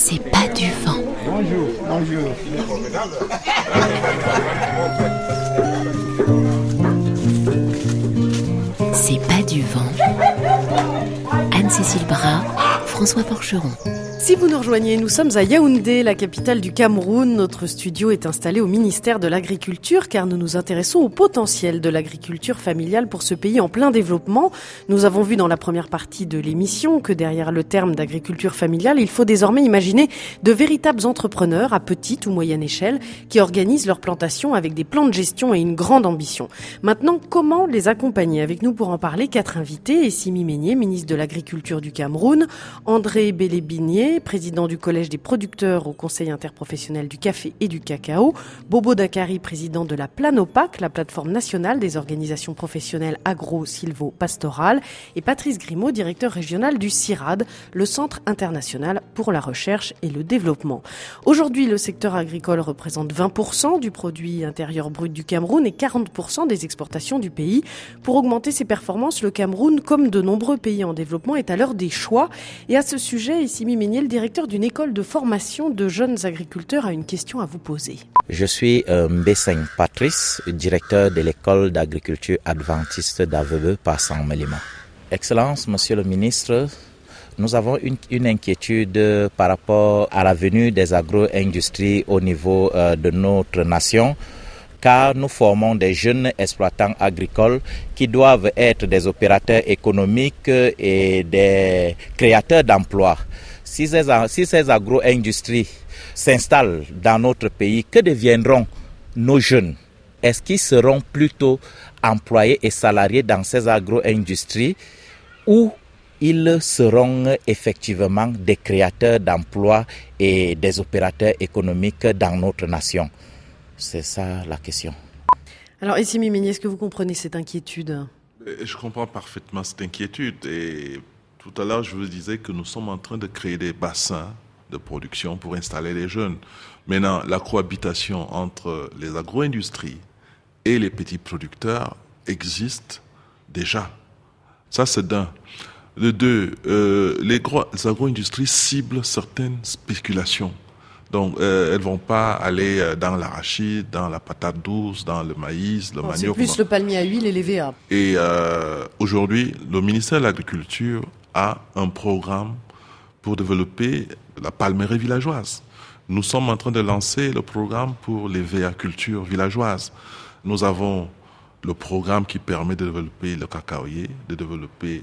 C'est pas du vent. Bonjour, bonjour. C'est pas du vent. Anne-Cécile Bras, François Porcheron. Si vous nous rejoignez, nous sommes à Yaoundé, la capitale du Cameroun. Notre studio est installé au ministère de l'Agriculture car nous nous intéressons au potentiel de l'agriculture familiale pour ce pays en plein développement. Nous avons vu dans la première partie de l'émission que derrière le terme d'agriculture familiale, il faut désormais imaginer de véritables entrepreneurs à petite ou moyenne échelle qui organisent leur plantation avec des plans de gestion et une grande ambition. Maintenant, comment les accompagner? Avec nous pour en parler, 4 invités. Essimi Meigné, ministre de l'Agriculture du Cameroun, André Bélébinier, président du Collège des producteurs au Conseil interprofessionnel du café et du cacao, Bobo Dakari, président de la Planopac, la plateforme nationale des organisations professionnelles agro-silvo-pastorales, et Patrice Grimaud, directeur régional du CIRAD, le Centre international pour la recherche et le développement. Aujourd'hui, le secteur agricole représente 20% du produit intérieur brut du Cameroun et 40% des exportations du pays. Pour augmenter ses performances, le Cameroun, comme de nombreux pays en développement, est à l'heure des choix. Et à ce sujet, Essimi Meigné, le directeur d'une école de formation de jeunes agriculteurs, a une question à vous poser. Je suis Mbesseng Patrice, directeur de l'école d'agriculture adventiste d'Avebe par Saint-Mélima. Excellence, monsieur le ministre, nous avons une inquiétude par rapport à la venue des agro-industries au niveau de notre nation, car nous formons des jeunes exploitants agricoles qui doivent être des opérateurs économiques et des créateurs d'emplois. Si ces agro-industries s'installent dans notre pays, que deviendront nos jeunes? Est-ce qu'ils seront plutôt employés et salariés dans ces agro-industries ou ils seront effectivement des créateurs d'emplois et des opérateurs économiques dans notre nation? C'est ça la question. Alors, Essimi Meigné, est-ce que vous comprenez cette inquiétude? Je comprends parfaitement cette inquiétude. Et tout à l'heure, je vous disais que nous sommes en train de créer des bassins de production pour installer les jeunes. Maintenant, la cohabitation entre les agro-industries et les petits producteurs existe déjà. Ça, c'est d'un. De deux, les agro-industries ciblent certaines spéculations. Donc, elles vont pas aller dans l'arachide, dans la patate douce, dans le maïs, le manioc. C'est plus le palmier à huile et les VA. Et aujourd'hui, le ministère de l'Agriculture a un programme pour développer la palmeraie villageoise. Nous sommes en train de lancer le programme pour les VA cultures villageoises. Nous avons le programme qui permet de développer le cacaoyer, de développer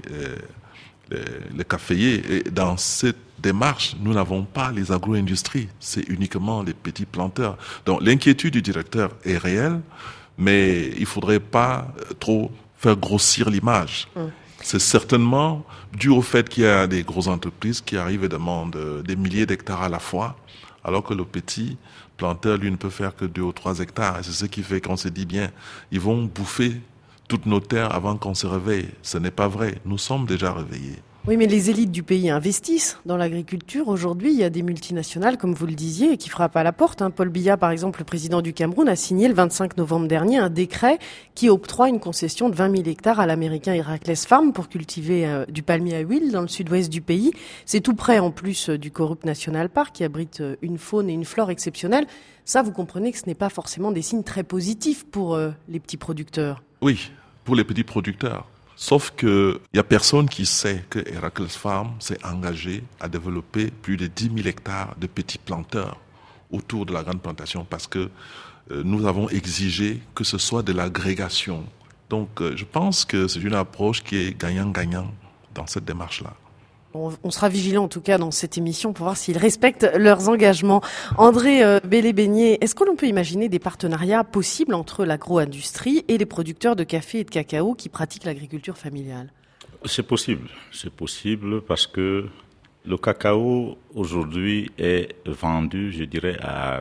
le caféier. Et dans cette démarche, nous n'avons pas les agro-industries, c'est uniquement les petits planteurs. Donc l'inquiétude du directeur est réelle, mais il ne faudrait pas trop faire grossir l'image. C'est certainement dû au fait qu'il y a des grosses entreprises qui arrivent et demandent des milliers d'hectares à la fois, alors que le petit planteur, lui, ne peut faire que 2 ou 3 hectares. Et c'est ce qui fait qu'on se dit bien, ils vont bouffer toutes nos terres avant qu'on se réveille. Ce n'est pas vrai. Nous sommes déjà réveillés. Oui, mais les élites du pays investissent dans l'agriculture. Aujourd'hui, il y a des multinationales, comme vous le disiez, qui frappent à la porte. Paul Biya, par exemple, le président du Cameroun, a signé le 25 novembre dernier un décret qui octroie une concession de 20 000 hectares à l'américain Heracles Farm pour cultiver du palmier à huile dans le sud-ouest du pays. C'est tout près, en plus, du Korup National Park, qui abrite une faune et une flore exceptionnelles. Ça, vous comprenez que ce n'est pas forcément des signes très positifs pour les petits producteurs. Oui, pour les petits producteurs. Sauf que il y a personne qui sait que Heracles Farm s'est engagé à développer plus de 10 000 hectares de petits planteurs autour de la grande plantation parce que nous avons exigé que ce soit de l'agrégation. Donc je pense que c'est une approche qui est gagnant-gagnant dans cette démarche-là. On sera vigilant en tout cas dans cette émission pour voir s'ils respectent leurs engagements. André Bélébinier, est-ce que l'on peut imaginer des partenariats possibles entre l'agro-industrie et les producteurs de café et de cacao qui pratiquent l'agriculture familiale? C'est possible parce que le cacao aujourd'hui est vendu, je dirais, à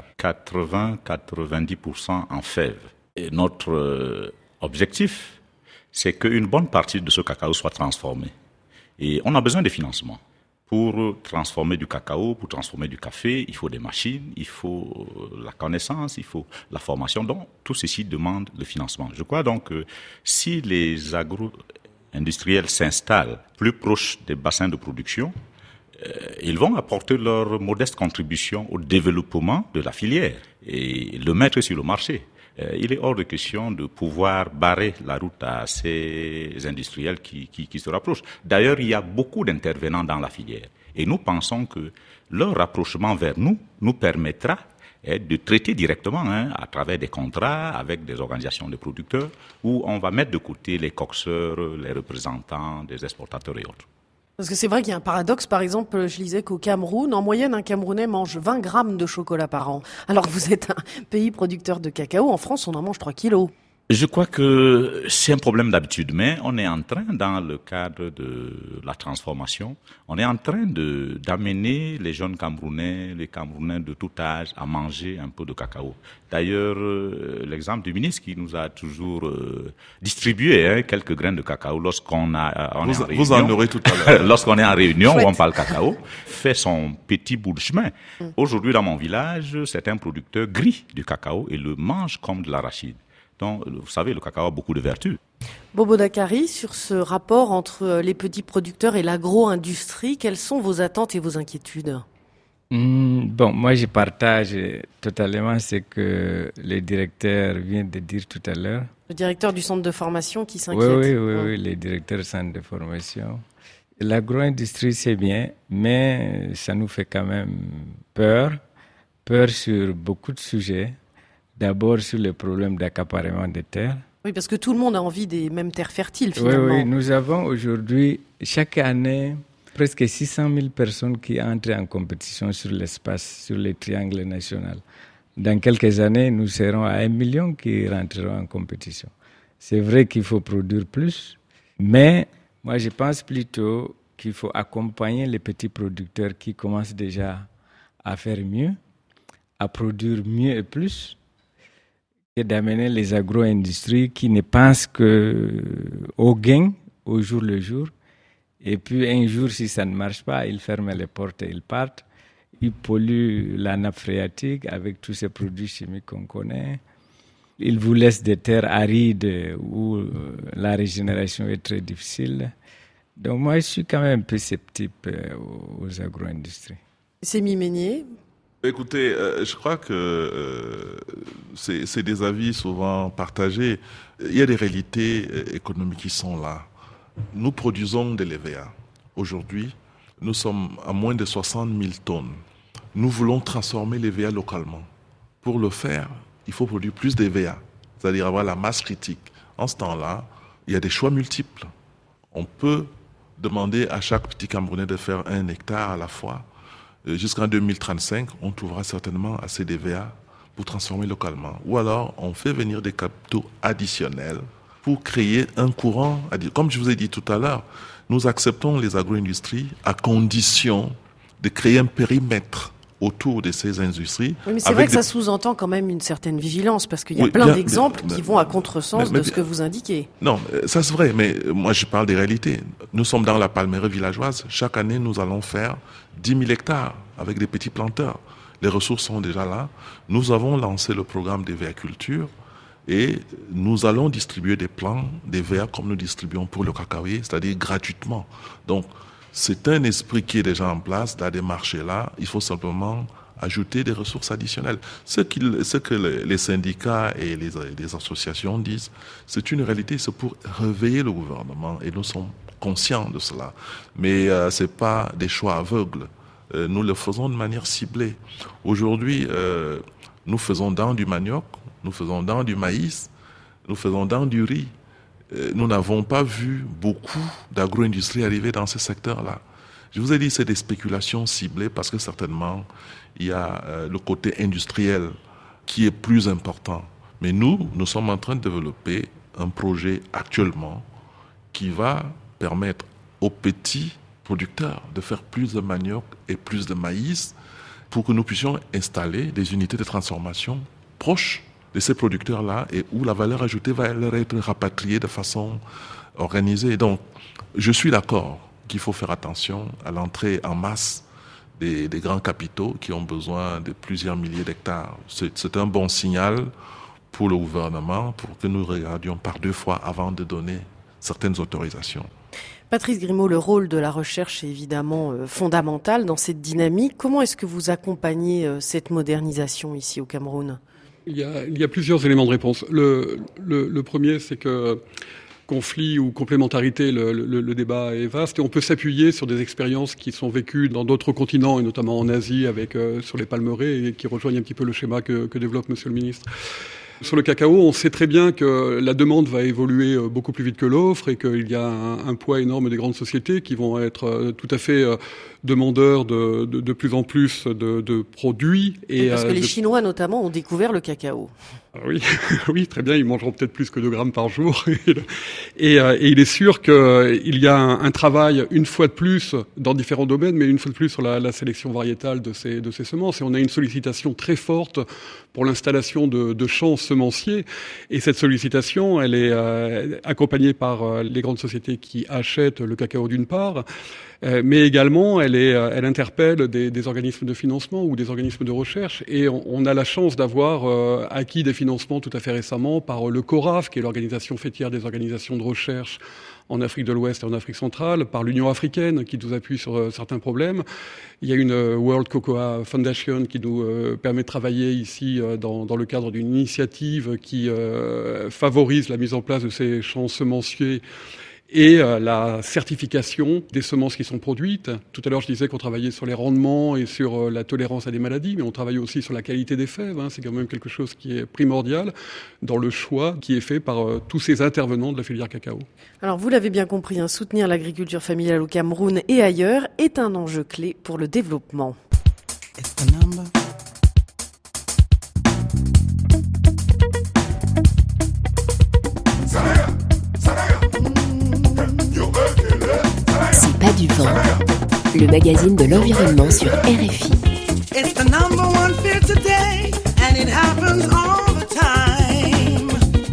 80-90% en fève. Et notre objectif, c'est qu'une bonne partie de ce cacao soit transformée. Et on a besoin de financement. Pour transformer du cacao, pour transformer du café, il faut des machines, il faut la connaissance, il faut la formation. Donc, tout ceci demande le financement. Je crois donc que si les agro-industriels s'installent plus proches des bassins de production, ils vont apporter leur modeste contribution au développement de la filière et le mettre sur le marché. Il est hors de question de pouvoir barrer la route à ces industriels qui se rapprochent. D'ailleurs, il y a beaucoup d'intervenants dans la filière. Et nous pensons que leur rapprochement vers nous permettra de traiter directement à travers des contrats avec des organisations de producteurs où on va mettre de côté les coxeurs, les représentants des exportateurs et autres. Parce que c'est vrai qu'il y a un paradoxe. Par exemple, je lisais qu'au Cameroun, en moyenne, un Camerounais mange 20 grammes de chocolat par an. Alors que vous êtes un pays producteur de cacao. En France, on en mange 3 kilos. Je crois que c'est un problème d'habitude, mais on est en train, dans le cadre de la transformation, on est en train d'amener les jeunes Camerounais, les Camerounais de tout âge à manger un peu de cacao. D'ailleurs, l'exemple du ministre qui nous a toujours distribué quelques graines de cacao lorsqu'on est en réunion. Vous en aurez tout à l'heure. Lorsqu'on est en réunion Chouette. où on parle cacao, fait son petit bout de chemin. Aujourd'hui, dans mon village, c'est un producteur gris du cacao et le mange comme de l'arachide. Donc, vous savez, le cacao a beaucoup de vertus. Bobo Dakari, sur ce rapport entre les petits producteurs et l'agro-industrie, quelles sont vos attentes et vos inquiétudes ? Bon, moi je partage totalement ce que le directeur vient de dire tout à l'heure. Le directeur du centre de formation qui s'inquiète. Oui, le directeur du centre de formation. L'agro-industrie c'est bien, mais ça nous fait quand même peur sur beaucoup de sujets. D'abord sur le problème d'accaparement des terres. Oui, parce que tout le monde a envie des mêmes terres fertiles finalement. Oui, nous avons aujourd'hui, chaque année, presque 600 000 personnes qui entrent en compétition sur l'espace, sur le triangle national. Dans quelques années, nous serons à 1 million qui rentreront en compétition. C'est vrai qu'il faut produire plus, mais moi je pense plutôt qu'il faut accompagner les petits producteurs qui commencent déjà à faire mieux, à produire mieux et plus, et d'amener les agro-industries qui ne pensent qu'au gain, au jour le jour. Et puis un jour, si ça ne marche pas, ils ferment les portes et ils partent. Ils polluent la nappe phréatique avec tous ces produits chimiques qu'on connaît. Ils vous laissent des terres arides où la régénération est très difficile. Donc moi, je suis quand même un peu sceptique aux agro-industries. Sémi Meignier. Écoutez, je crois que c'est des avis souvent partagés. Il y a des réalités économiques qui sont là. Nous produisons de l'EVA. Aujourd'hui, nous sommes à moins de 60 000 tonnes. Nous voulons transformer l'EVA localement. Pour le faire, il faut produire plus d'EVA, c'est-à-dire avoir la masse critique. En ce temps-là, il y a des choix multiples. On peut demander à chaque petit Camerounais de faire 1 hectare à la fois. Jusqu'en 2035, on trouvera certainement assez d'EVA pour transformer localement. Ou alors, on fait venir des capitaux additionnels pour créer un courant. Comme je vous ai dit tout à l'heure, nous acceptons les agro-industries à condition de créer un périmètre autour de ces industries. Oui, mais c'est vrai que ça sous-entend quand même une certaine vigilance, parce qu'il y a plein d'exemples qui vont à contresens de ce que vous indiquez. Non, ça c'est vrai, mais moi je parle des réalités. Nous sommes dans la Palmeraie villageoise. Chaque année, nous allons faire 10 000 hectares avec des petits planteurs. Les ressources sont déjà là. Nous avons lancé le programme d'EVA-culture et nous allons distribuer des plants d'EVA comme nous distribuons pour le cacaoyer, c'est-à-dire gratuitement. Donc, c'est un esprit qui est déjà en place dans des marchés-là. Il faut simplement ajouter des ressources additionnelles. Ce que les syndicats et les associations disent, c'est une réalité, c'est pour réveiller le gouvernement et nous sommes conscients de cela. Mais ce n'est pas des choix aveugles. Nous le faisons de manière ciblée. Aujourd'hui, nous faisons dans du manioc, nous faisons dans du maïs, nous faisons dans du riz. Nous n'avons pas vu beaucoup d'agro-industrie arriver dans ce secteur-là. Je vous ai dit, c'est des spéculations ciblées parce que certainement, il y a le côté industriel qui est plus important. Mais nous sommes en train de développer un projet actuellement qui va permettre aux petits producteurs de faire plus de manioc et plus de maïs pour que nous puissions installer des unités de transformation proches de ces producteurs-là et où la valeur ajoutée va leur être rapatriée de façon organisée. Donc, je suis d'accord qu'il faut faire attention à l'entrée en masse des grands capitaux qui ont besoin de plusieurs milliers d'hectares. C'est un bon signal pour le gouvernement pour que nous regardions par 2 fois avant de donner certaines autorisations. Patrice Grimaud, le rôle de la recherche est évidemment fondamental dans cette dynamique. Comment est-ce que vous accompagnez cette modernisation ici au Cameroun ? Il y a plusieurs éléments de réponse. Le premier, c'est que conflit ou complémentarité, le débat est vaste et on peut s'appuyer sur des expériences qui sont vécues dans d'autres continents et notamment en Asie avec sur les palmeraies et qui rejoignent un petit peu le schéma que développe Monsieur le Ministre. Sur le cacao, on sait très bien que la demande va évoluer beaucoup plus vite que l'offre et qu'il y a un poids énorme des grandes sociétés qui vont être tout à fait demandeurs de plus en plus de produits. Et parce que les Chinois notamment ont découvert le cacao. Oui, oui, très bien, ils mangeront peut-être plus que 2 grammes par jour. Et il est sûr qu'il y a un travail, une fois de plus, dans différents domaines, mais une fois de plus sur la sélection variétale de ces semences. Et on a une sollicitation très forte pour l'installation de champs semenciers. Et cette sollicitation, elle est accompagnée par les grandes sociétés qui achètent le cacao d'une part, mais également elle interpelle des organismes de financement ou des organismes de recherche. Et on a la chance d'avoir acquis des financements tout à fait récemment par le CORAF, qui est l'organisation faîtière des organisations de recherche en Afrique de l'Ouest et en Afrique centrale, par l'Union africaine qui nous appuie sur certains problèmes. Il y a une World Cocoa Foundation qui nous permet de travailler ici dans le cadre d'une initiative qui favorise la mise en place de ces champs semenciers et la certification des semences qui sont produites. Tout à l'heure, je disais qu'on travaillait sur les rendements et sur la tolérance à des maladies, mais on travaille aussi sur la qualité des fèves. C'est quand même quelque chose qui est primordial dans le choix qui est fait par tous ces intervenants de la filière cacao. Alors, vous l'avez bien compris, soutenir l'agriculture familiale au Cameroun et ailleurs est un enjeu clé pour le développement. C'est pas du vent, le magazine de l'environnement sur RFI. It's the number one fear today, and it happens all the time.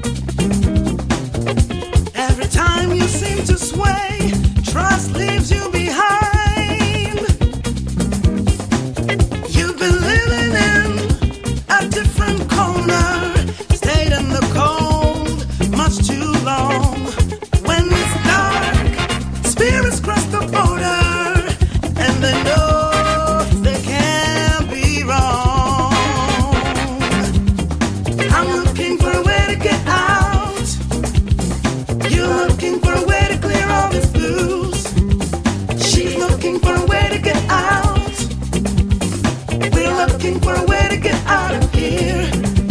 Every time you seem to sway, trust leaves you behind. You've been living in a different corner, stayed in the cold much too long. When it's dark, spirits cross the border, and they know they can't be wrong. I'm looking for a way to get out. You're looking for a way to clear all these blues. She's looking for a way to get out. We're looking for a way to get out of here.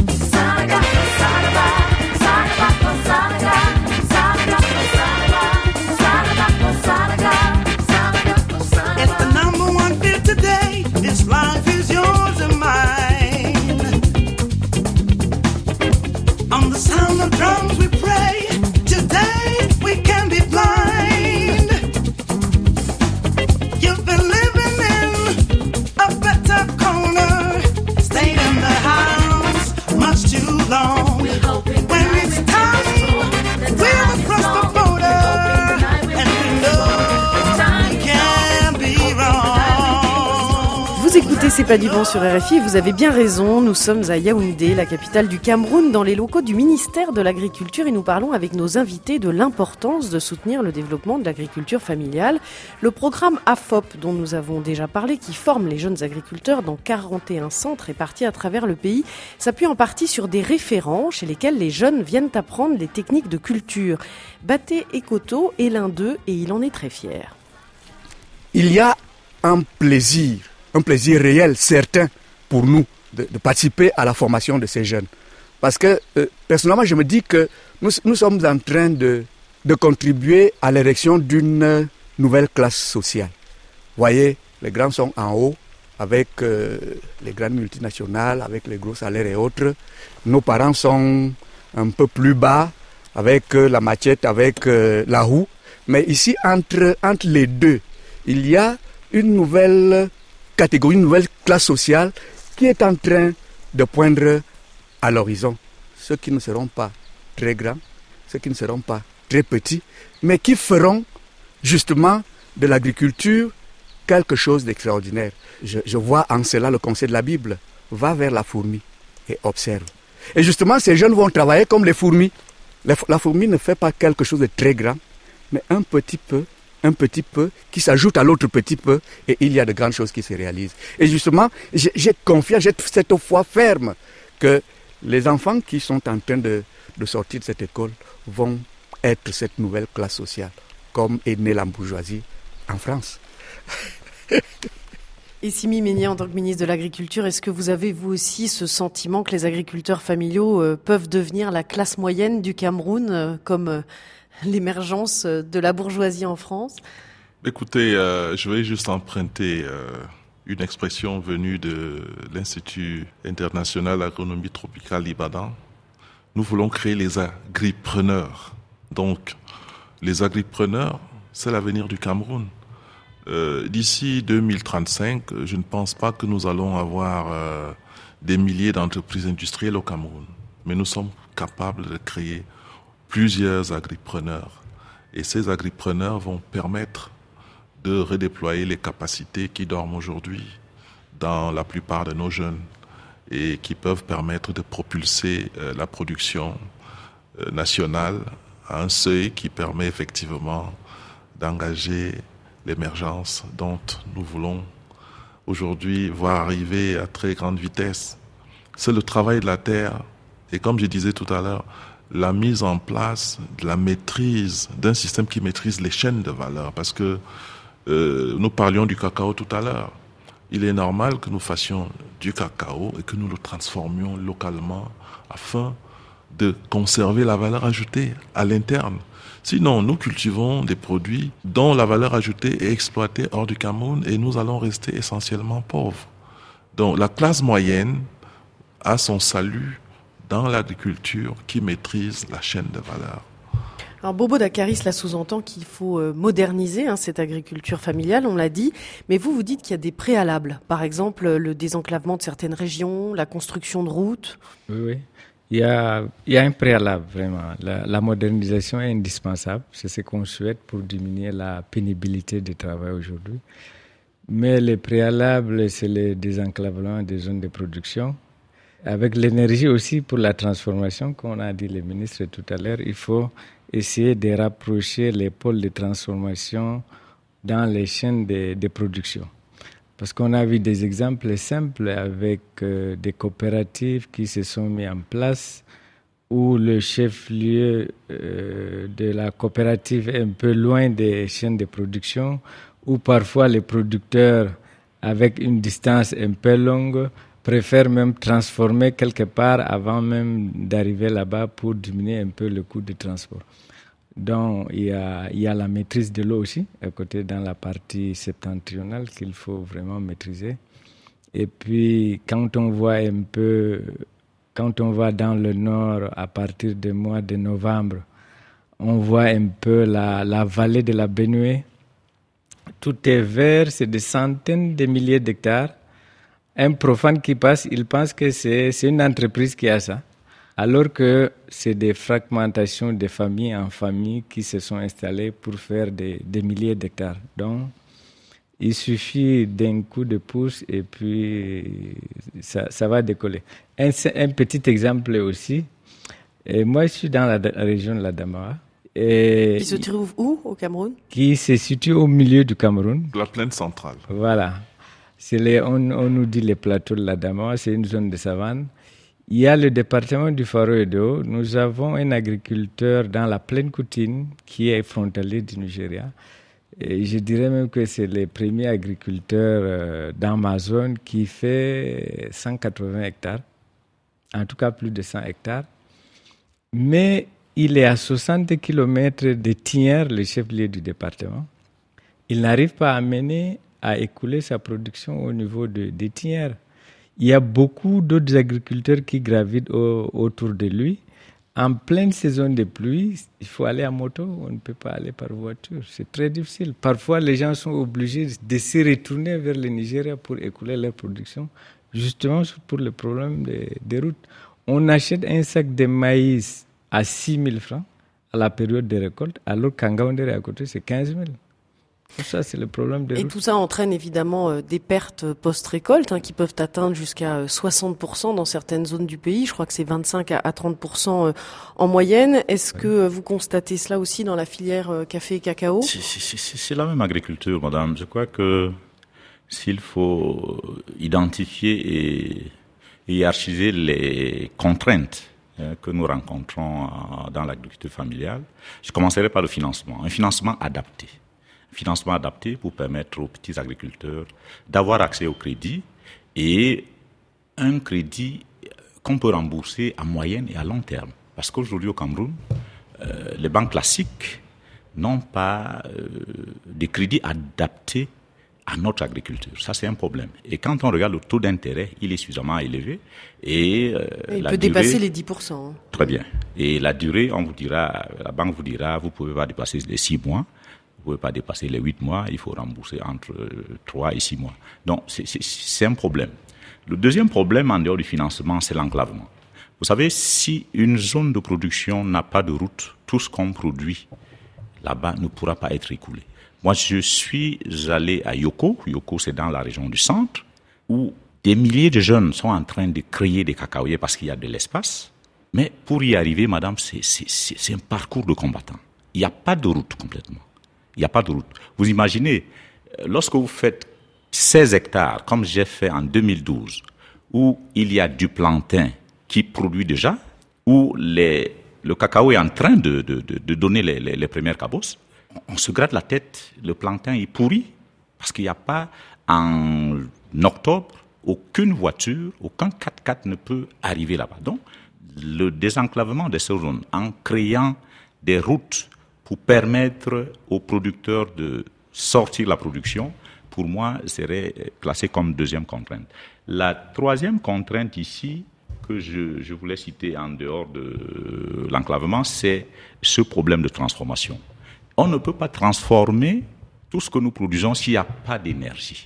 It's the number one fear today. This life is yours and mine. On the sound of drums we pray. Today we can be blind. You've been living in a better corner, stayed in the house much too long. When it's time, we'll cross the border, and we know we can't be wrong. Vous écoutez C'est pas du vent sur RFI, vous avez bien raison, nous sommes à Yaoundé, la capitale du Cameroun, dans les locaux du ministère de l'Agriculture et nous parlons avec nos invités de l'importance de soutenir le développement de l'agriculture familiale. Le programme AFOP, dont nous avons déjà parlé, qui forme les jeunes agriculteurs dans 41 centres répartis à travers le pays, s'appuie en partie sur des référents chez lesquels les jeunes viennent apprendre les techniques de culture. Baté Ekoto est l'un d'eux et il en est très fier. Il y a un plaisir réel, certain pour nous de participer à la formation de ces jeunes. Parce que personnellement, je me dis que nous sommes en train de contribuer à l'érection d'une nouvelle classe sociale. Vous voyez, les grands sont en haut, avec les grandes multinationales, avec les gros salaires et autres. Nos parents sont un peu plus bas, avec la machette, avec la roue. Mais ici, entre les deux, il y a une nouvelle catégorie, une nouvelle classe sociale qui est en train de poindre à l'horizon. Ceux qui ne seront pas très grands, ceux qui ne seront pas très petits, mais qui feront justement de l'agriculture quelque chose d'extraordinaire. Je vois en cela le conseil de la Bible. Va vers la fourmi et observe. Et justement, ces jeunes vont travailler comme les fourmis. La fourmi ne fait pas quelque chose de très grand, mais un petit peu un petit peu qui s'ajoute à l'autre petit peu et il y a de grandes choses qui se réalisent. Et justement, j'ai confiance, j'ai cette foi ferme que les enfants qui sont en train de sortir de cette école vont être cette nouvelle classe sociale, comme est née la bourgeoisie en France. Et Simi Ménier, en tant que ministre de l'Agriculture, est-ce que vous avez vous aussi ce sentiment que les agriculteurs familiaux peuvent devenir la classe moyenne du Cameroun, comme l'émergence de la bourgeoisie en France? Écoutez, je vais juste emprunter une expression venue de l'Institut international d'agronomie tropicale Ibadan. Nous voulons créer les agripreneurs. Donc, les agripreneurs, c'est l'avenir du Cameroun. D'ici 2035, je ne pense pas que nous allons avoir des milliers d'entreprises industrielles au Cameroun. Mais nous sommes capables de créer plusieurs agripreneurs. Et ces agripreneurs vont permettre de redéployer les capacités qui dorment aujourd'hui dans la plupart de nos jeunes et qui peuvent permettre de propulser la production nationale à un seuil qui permet effectivement d'engager l'émergence dont nous voulons aujourd'hui voir arriver à très grande vitesse. C'est le travail de la terre et comme je disais tout à l'heure, la mise en place de la maîtrise d'un système qui maîtrise les chaînes de valeur parce que nous parlions du cacao tout à l'heure. Il est normal que nous fassions du cacao et que nous le transformions localement afin de conserver la valeur ajoutée à l'interne. Sinon, nous cultivons des produits dont la valeur ajoutée est exploitée hors du Cameroun et nous allons rester essentiellement pauvres. Donc, la classe moyenne a son salut dans l'agriculture qui maîtrise la chaîne de valeur. Alors Bobo Dakaris, cela sous-entend qu'il faut moderniser cette agriculture familiale, on l'a dit, mais vous dites qu'il y a des préalables, par exemple le désenclavement de certaines régions, la construction de routes. Oui. Il y a un préalable, vraiment. La modernisation est indispensable. C'est ce qu'on souhaite pour diminuer la pénibilité du travail aujourd'hui. Mais le préalable, c'est le désenclavement des zones de production. Avec l'énergie aussi pour la transformation, comme on a dit les ministres tout à l'heure, il faut essayer de rapprocher les pôles de transformation dans les chaînes de production. Parce qu'on a vu des exemples simples avec des coopératives qui se sont mis en place où le chef-lieu de la coopérative est un peu loin des chaînes de production, où parfois les producteurs, avec une distance un peu longue, préfèrent même transformer quelque part avant même d'arriver là-bas pour diminuer un peu le coût de transport. Donc, il y a la maîtrise de l'eau aussi, à côté dans la partie septentrionale qu'il faut vraiment maîtriser. Et puis, quand on va dans le nord, à partir du mois de novembre, on voit un peu la vallée de la Benue. Tout est vert, c'est des centaines de milliers d'hectares. Un profane qui passe, il pense que c'est une entreprise qui a ça. Alors que c'est des fragmentations de famille en famille qui se sont installées pour faire des milliers d'hectares. Donc, il suffit d'un coup de pouce et puis ça va décoller. Un petit exemple aussi. Et moi, je suis dans la région de l'Adamawa. Qui se trouve où, au Cameroun? Qui se situe au milieu du Cameroun. La plaine centrale. Voilà. On nous dit les plateaux de l'Adamawa, c'est une zone de savane. Il y a le département du Faro-Edo. Nous avons un agriculteur dans la plaine Coutine qui est frontalier du Nigeria. Et je dirais même que c'est le premier agriculteur dans ma zone qui fait 180 hectares. En tout cas, plus de 100 hectares. Mais il est à 60 km de Tignères, le chef-lieu du département. Il n'arrive pas à écouler sa production au niveau de Tignères. Il y a beaucoup d'autres agriculteurs qui gravitent autour de lui. En pleine saison de pluie, il faut aller à moto, on ne peut pas aller par voiture. C'est très difficile. Parfois, les gens sont obligés de se retourner vers le Nigeria pour écouler leur production, justement pour le problème des routes. On achète un sac de maïs à 6 000 francs à la période de récolte, alors qu'en Gaoundéré à côté, c'est 15 000. Ça, c'est le problème des Et routes. tout ça entraîne évidemment des pertes post-récolte qui peuvent atteindre jusqu'à 60% dans certaines zones du pays. Je crois que c'est 25 à 30% en moyenne. Est-ce que vous constatez cela aussi dans la filière café et cacao? C'est la même agriculture, madame. Je crois que s'il faut identifier et hiérarchiser les contraintes que nous rencontrons dans l'agriculture familiale, je commencerai par le financement. Un financement adapté. Financement adapté pour permettre aux petits agriculteurs d'avoir accès au crédit et un crédit qu'on peut rembourser à moyen et à long terme. Parce qu'aujourd'hui au Cameroun, les banques classiques n'ont pas de crédit adapté à notre agriculture. Ça, c'est un problème. Et quand on regarde le taux d'intérêt, il est suffisamment élevé. Et il peut dépasser les 10%. Très bien. Et la durée, on vous dira, la banque vous dira, vous pouvez pas dépasser les 6 mois. Vous pouvez pas dépasser les 8 mois, il faut rembourser entre 3 et 6 mois. Donc, c'est un problème. Le deuxième problème, en dehors du financement, c'est l'enclavement. Vous savez, si une zone de production n'a pas de route, tout ce qu'on produit là-bas ne pourra pas être écoulé. Moi, je suis allé à Yoko. Yoko, c'est dans la région du centre, où des milliers de jeunes sont en train de créer des cacaoyers parce qu'il y a de l'espace. Mais pour y arriver, madame, c'est un parcours de combattant. Il n'y a pas de route complètement. Il n'y a pas de route. Vous imaginez, lorsque vous faites 16 hectares, comme j'ai fait en 2012, où il y a du plantain qui produit déjà, où le cacao est en train de donner les premières cabosses, on se gratte la tête, le plantain est pourri, parce qu'il n'y a pas, en octobre, aucune voiture, aucun 4x4 ne peut arriver là-bas. Donc, le désenclavement de ces zones, en créant des routes pour permettre aux producteurs de sortir la production, pour moi, serait classé comme deuxième contrainte. La troisième contrainte ici, que je voulais citer en dehors de l'enclavement, c'est ce problème de transformation. On ne peut pas transformer tout ce que nous produisons s'il n'y a pas d'énergie.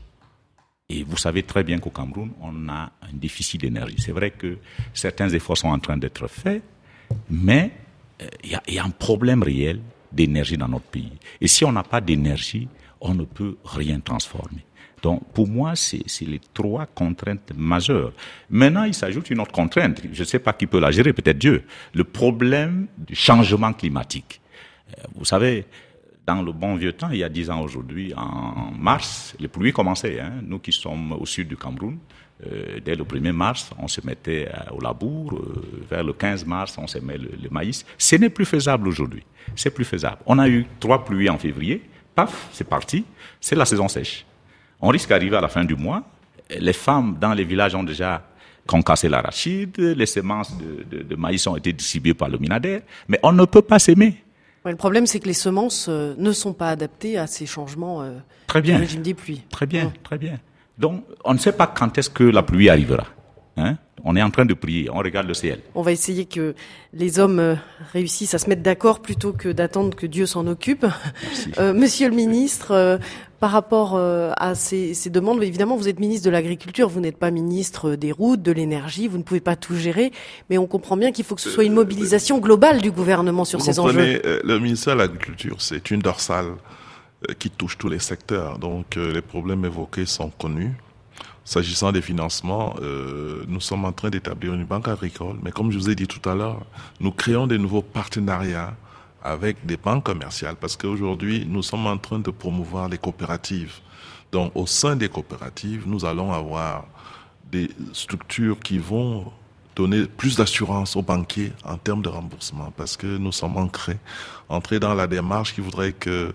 Et vous savez très bien qu'au Cameroun, on a un déficit d'énergie. C'est vrai que certains efforts sont en train d'être faits, mais il y a un problème réel d'énergie dans notre pays. Et si on n'a pas d'énergie, on ne peut rien transformer. Donc, pour moi, c'est les trois contraintes majeures. Maintenant, il s'ajoute une autre contrainte. Je ne sais pas qui peut la gérer, peut-être Dieu. Le problème du changement climatique. Vous savez, dans le bon vieux temps, il y a 10 ans aujourd'hui, en mars, les pluies commençaient. Nous qui sommes au sud du Cameroun, dès le 1er mars, on se mettait au labour. Vers le 15 mars, on semait le maïs. Ce n'est plus faisable aujourd'hui. C'est plus faisable. On a eu 3 pluies en février. Paf, c'est parti. C'est la saison sèche. On risque d'arriver à la fin du mois. Les femmes dans les villages ont déjà concassé l'arachide. Les semences de maïs ont été distribuées par le Minader. Mais on ne peut pas s'aimer. Ouais, le problème, c'est que les semences ne sont pas adaptées à ces changements du régime des pluies. Très bien, très bien. Donc, on ne sait pas quand est-ce que la pluie arrivera. On est en train de prier, on regarde le ciel. On va essayer que les hommes réussissent à se mettre d'accord plutôt que d'attendre que Dieu s'en occupe. Monsieur le ministre, par rapport à ces demandes, évidemment, vous êtes ministre de l'Agriculture, vous n'êtes pas ministre des Routes, de l'Énergie, vous ne pouvez pas tout gérer, mais on comprend bien qu'il faut que ce soit une mobilisation globale du gouvernement sur ces enjeux. Le ministère de l'Agriculture, c'est une dorsale qui touche tous les secteurs, donc les problèmes évoqués sont connus. S'agissant des financements, nous sommes en train d'établir une banque agricole, mais comme je vous ai dit tout à l'heure, nous créons des nouveaux partenariats avec des banques commerciales, parce qu'aujourd'hui, nous sommes en train de promouvoir les coopératives. Donc, au sein des coopératives, nous allons avoir des structures qui vont donner plus d'assurance aux banquiers en termes de remboursement, parce que nous sommes entrés dans la démarche qui voudrait que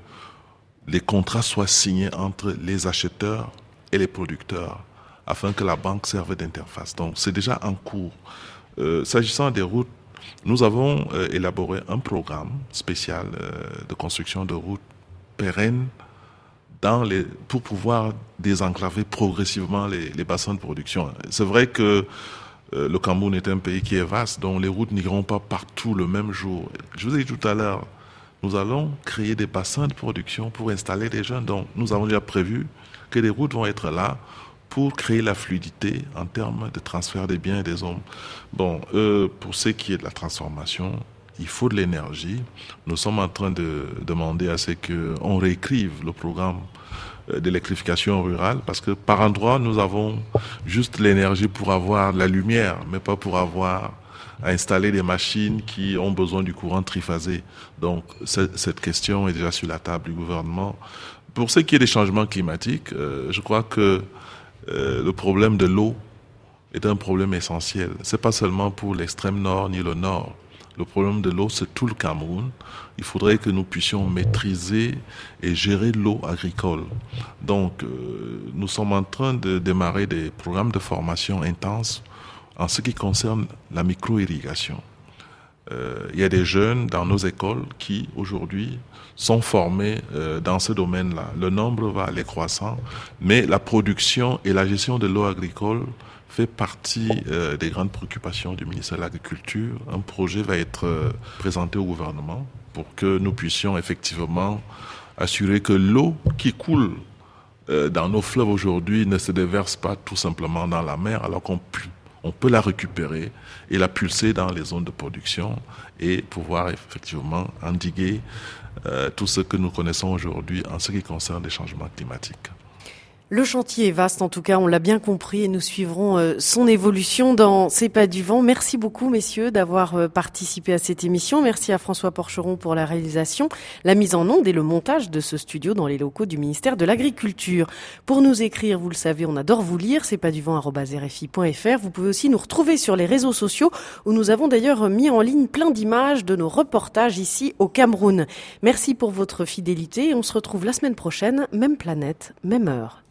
les contrats soient signés entre les acheteurs et les producteurs, afin que la banque serve d'interface. Donc, c'est déjà en cours. S'agissant des routes, nous avons élaboré un programme spécial de construction de routes pérennes pour pouvoir désenclaver progressivement les bassins de production. C'est vrai que le Cameroun est un pays qui est vaste, donc les routes n'iront pas partout le même jour. Je vous ai dit tout à l'heure, nous allons créer des bassins de production pour installer des jeunes. Donc, nous avons déjà prévu que les routes vont être là pour créer la fluidité en termes de transfert des biens et des hommes. Bon, pour ce qui est de la transformation, il faut de l'énergie. Nous sommes en train de demander à ce qu'on réécrive le programme d'électrification rurale, parce que par endroit, nous avons juste l'énergie pour avoir la lumière, mais pas pour avoir à installer des machines qui ont besoin du courant triphasé. Donc, cette question est déjà sur la table du gouvernement. Pour ce qui est des changements climatiques, je crois que le problème de l'eau est un problème essentiel. C'est pas seulement pour l'extrême nord ni le nord. Le problème de l'eau, c'est tout le Cameroun. Il faudrait que nous puissions maîtriser et gérer l'eau agricole. Donc, nous sommes en train de démarrer des programmes de formation intenses en ce qui concerne la micro-irrigation. Il y a des jeunes dans nos écoles qui, aujourd'hui, sont formés dans ce domaine-là. Le nombre va aller croissant, mais la production et la gestion de l'eau agricole fait partie des grandes préoccupations du ministère de l'Agriculture. Un projet va être présenté au gouvernement pour que nous puissions effectivement assurer que l'eau qui coule dans nos fleuves aujourd'hui ne se déverse pas tout simplement dans la mer, alors qu'on peut la récupérer et la pulser dans les zones de production et pouvoir effectivement endiguer tout ce que nous connaissons aujourd'hui en ce qui concerne les changements climatiques. Le chantier est vaste, en tout cas, on l'a bien compris, et nous suivrons son évolution dans C'est pas du vent. Merci beaucoup, messieurs, d'avoir participé à cette émission. Merci à François Porcheron pour la réalisation, la mise en onde et le montage de ce studio dans les locaux du ministère de l'Agriculture. Pour nous écrire, vous le savez, on adore vous lire, c'est pas du vent@rfi.fr. Vous pouvez aussi nous retrouver sur les réseaux sociaux, où nous avons d'ailleurs mis en ligne plein d'images de nos reportages ici au Cameroun. Merci pour votre fidélité et on se retrouve la semaine prochaine, même planète, même heure.